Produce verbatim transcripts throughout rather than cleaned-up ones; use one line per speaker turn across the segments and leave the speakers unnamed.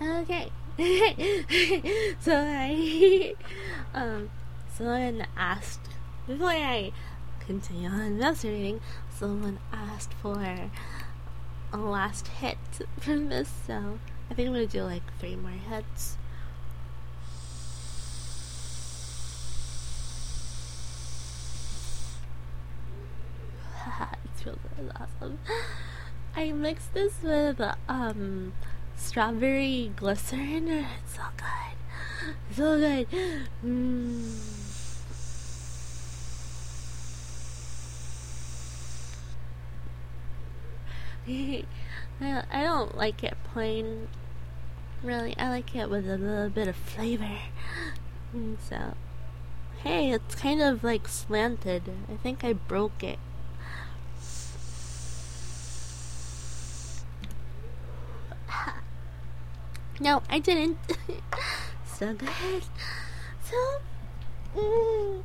Okay. So I um someone asked before I continue on masturbating, someone asked for a last hit from this, so I think I'm gonna do like three more hits. It feels really awesome. I mixed this with um strawberry glycerin. It's so good, so good. Mm. I, I don't like it plain, really. I like it with a little bit of flavor. And so, hey, it's kind of like slanted. I think I broke it. No, I didn't. So good. So, mm,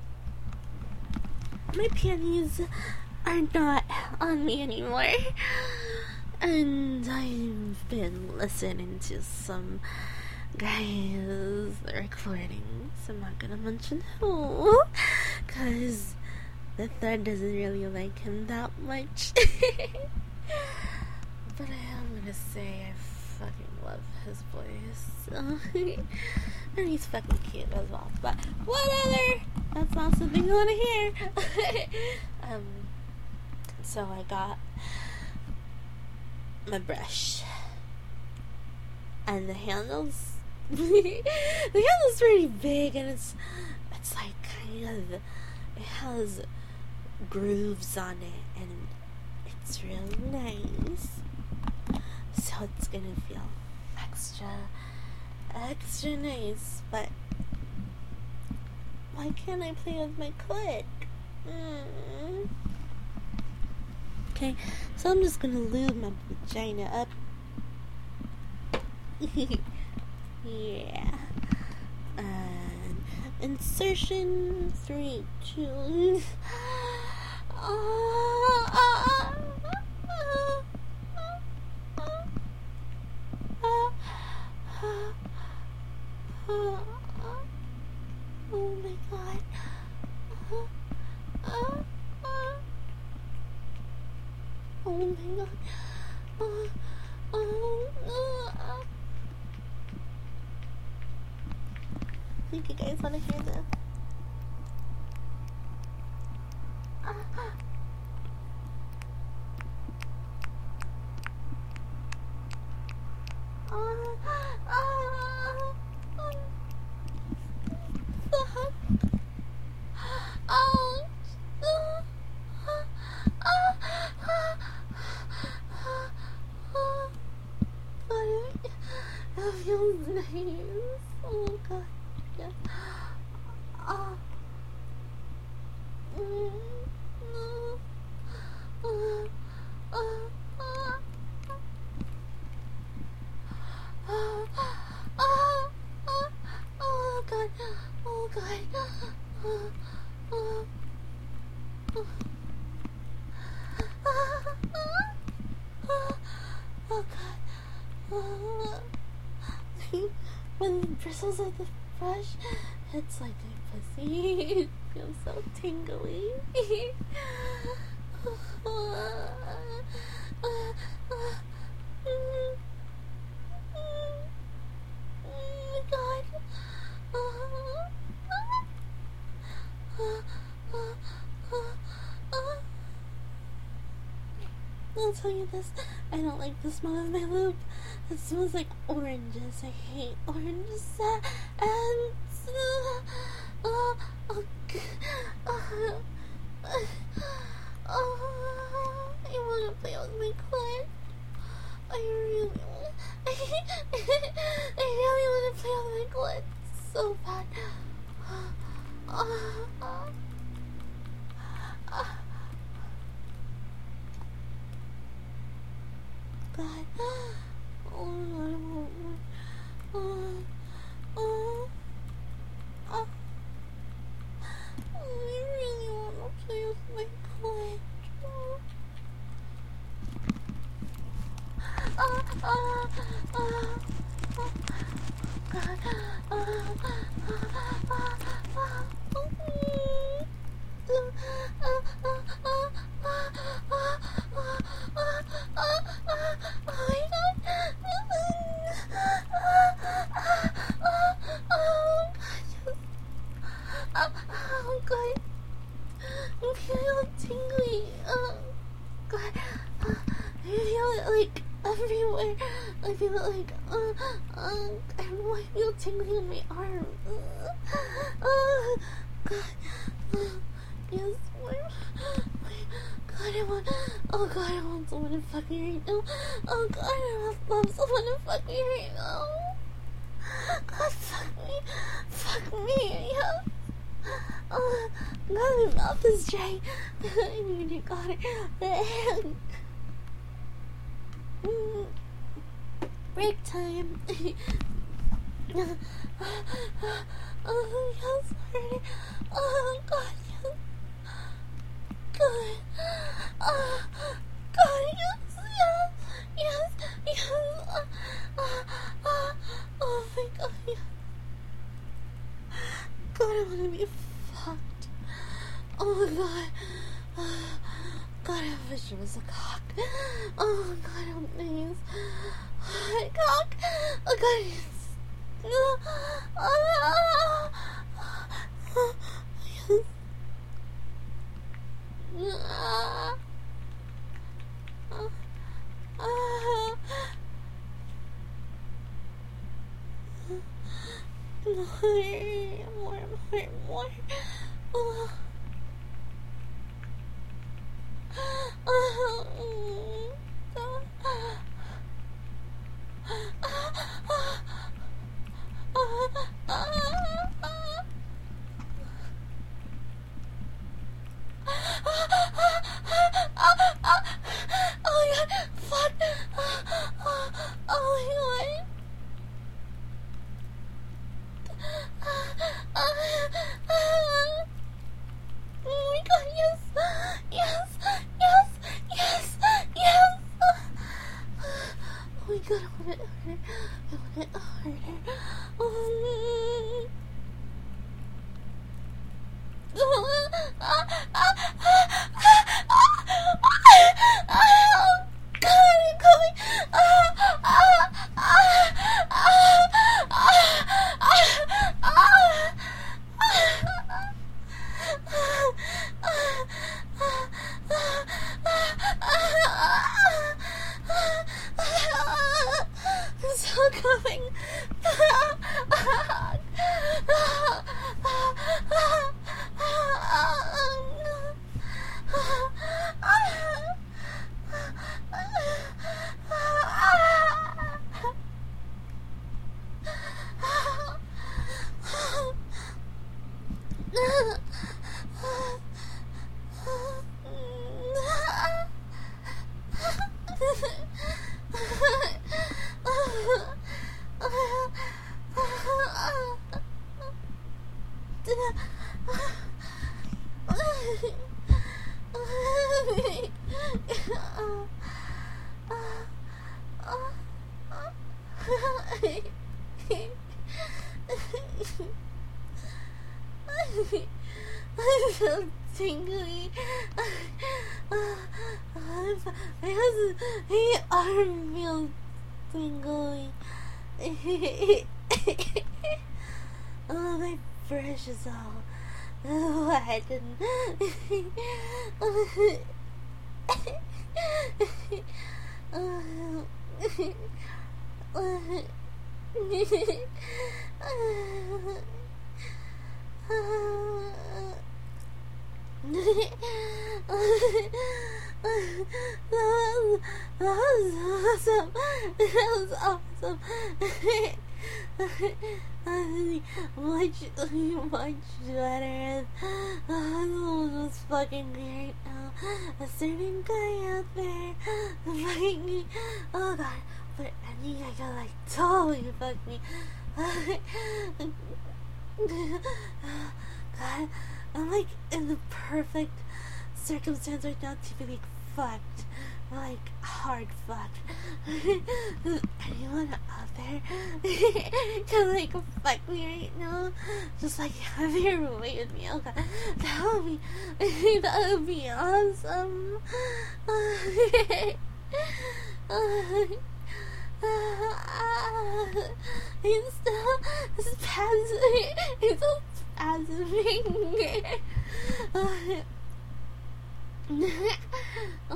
my panties are not on me anymore. And I've been listening to some guys recordings. I'm not gonna mention who, cause the third doesn't really like him that much. But I am gonna say I fucking love his voice. And he's fucking cute as well. But whatever! That's not something you wanna hear. um, so I got my brush. And the handle's the handle's pretty big, and it's it's like kind of, it has grooves on it, and it's really nice. So it's gonna feel extra, extra nice. But why can't I play with my clit? Mm. Okay, so I'm just gonna lube my vagina up. Yeah. And insertion three, two. Oh, oh, oh, oh, oh, oh, oh my god. Oh, oh, oh. Oh my god. Oh, oh, oh, oh. I think you guys want to hear this. Ah. Oh, oh, oh. Fuck. Oh, oh, oh, oh, oh. That feels nice. Oh god. Yeah. Oh. Mm. No. Oh. Oh. Oh. Oh. Oh. Oh. Oh god. Oh god. Oh. Oh. Oh. Oh. Oh god. Oh. When the bristles of the brush, it's like my pussy. It feels so tingly. Oh my god. I'll tell you this, I don't like the smell of my lube. It smells like oranges. I hate oranges. And uh, oh, oh, oh, oh, I want to play with my clit. I really want. I really want to play with my clit so bad. Oh, oh, oh. God. Oh, oh, oh, oh, oh. I really want to play with my clit. Oh, oh, oh, oh, Oh god, I feel tingly. Oh god, I feel it like everywhere. I feel it like, uh, uh, I don't know, I feel tingling in my arm. Uh, uh, god, uh, yes, my, my, god, I want, oh god, I want someone to fuck me right now. Oh god, I want, love someone to fuck me right now. God, fuck me, fuck me, yeah. Oh, God, my mouth is dry. I need it, God. Break time. Oh, yes, hurry. Oh, God, yes. God. Oh, God, yes, yes, yes, yes. Uh, uh, uh, oh, my God, yes. God, I want to be fucked. Oh my god. Uh, God, I wish it was a cock. Oh god, oh please. Uh, cock. Oh god, yes. Uh, uh, uh, yes. Uh, uh, uh, more, more, more, more. Oh. Oh. Oh. Oh my god, fuck. Oh my god. Oh my god, yes, yes, yes, yes, yes. Oh my god, I want it harder. I want it harder. Um, oh, ah, ah, ah, ah, oh god, I'm coming. Ah, ah, ah, ah, ah, ah, ah. I'm still coming. I feel tingly. My arm feels tingly. Oh, my brush is all wet and that was awesome. That was awesome. much, much better. Oh, this was fucking great. Oh, a certain guy out there fucking me. Oh god, but I think I got like totally fuck me. God, I'm like in the perfect circumstance right now to be like fucked like hard fuck. Anyone out there can like fuck me right now? Just like have your way with me. Okay, that would be that would be awesome. He's still spasming. He's still spasming. Oh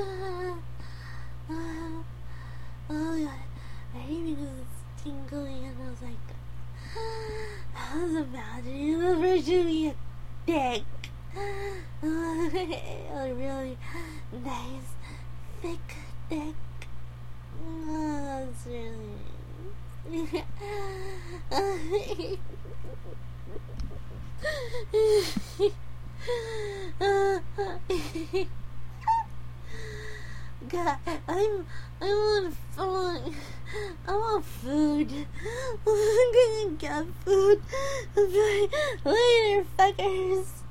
god, maybe because it's tingling and I was like, I was imagining the version of me a dick. A really nice, thick dick. Oh, that's really God, I'm I'm on phone. I want food. I'm gonna get food. Later, fuckers.